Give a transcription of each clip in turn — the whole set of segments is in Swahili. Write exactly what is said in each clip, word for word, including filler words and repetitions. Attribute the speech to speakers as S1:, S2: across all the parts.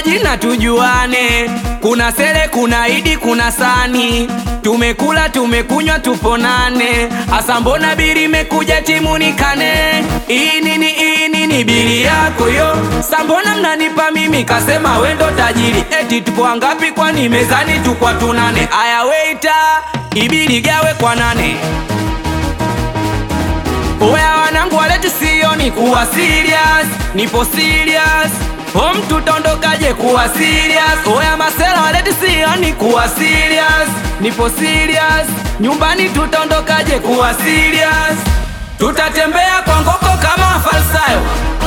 S1: majina tujuane. Kuna Sele, kuna Idi, kuna Sani. Tumekula tumekunywa tuponane. Asa mbona biri mekuja timu nikane? Hii nini hii nini biri yako yo? Sambona mnanipa mimi kasema wendo tajiri. Eti tupo wangapi kwani mezani tukwa tunane? Aya waiter, ibiri gawe kwa nane. Oya wanangu waleti sioni kuwa serious. Nipo serious. O mtu tondokaje kuwa serious. Oya masela waleti sioni kuwa serious. Nipo serious. Nyumbani tutondokaje kuwa serious. Tutatembea kwa ngoko kama falsayo.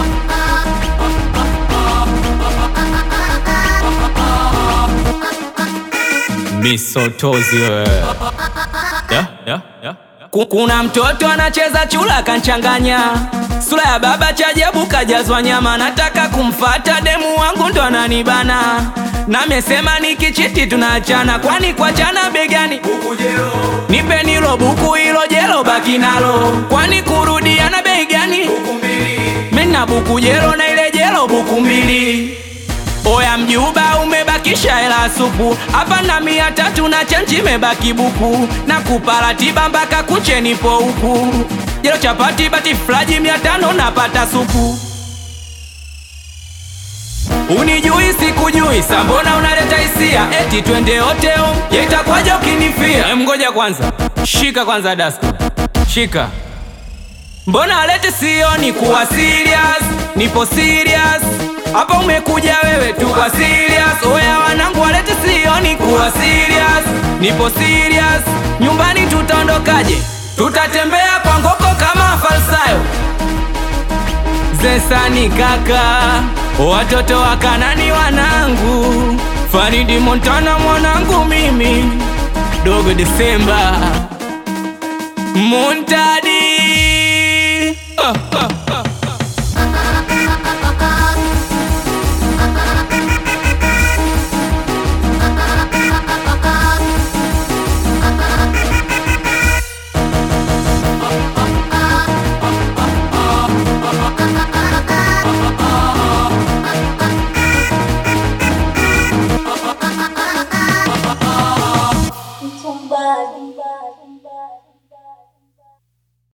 S2: Misotozi wewe. Yeah, yeah, yeah.
S1: Kuna mtoto anacheza chula kanchanganya. Sura ya baba chajabu kajazwa nyama. Nataka kumfata demu wangu ndo ananibana. Na mesema nikichiti tunaachana. Kwani kwa chana begani buku jelo. Nipe nilo buku ilo jelo baki nalo. Kwani kurudiana bei gani? Buku mbili. Mena buku jelo na ile jelo buku mbili. Oya mjuba umebakisha hela supu. Hapa na mia tatu na chanchi mebaki buku. Na kupala tiba mpaka kuche nipo huku. Jelo chapati bati flaji mia tano napata supu. Unijui sikujui, sambona unaleta hisia. Eti twende hoteo, ya itakwaje ukinifia. Em ngoja kwanza, shika kwanza dasko. Shika. Mbona alete sioni kuwa serious. Nipo serious. Hapa umekuja wewe tu kwa serious. Oya wanangu walete sioni kuwa serious. Nipo serious. Nyumbani tutaondokaje? Tutatembea kwa ngoko kama falsayo. Zesani kaka, watoto wa Kanani wanangu. Faridi Montana mwanangu mimi. Dogo Desemba Montana.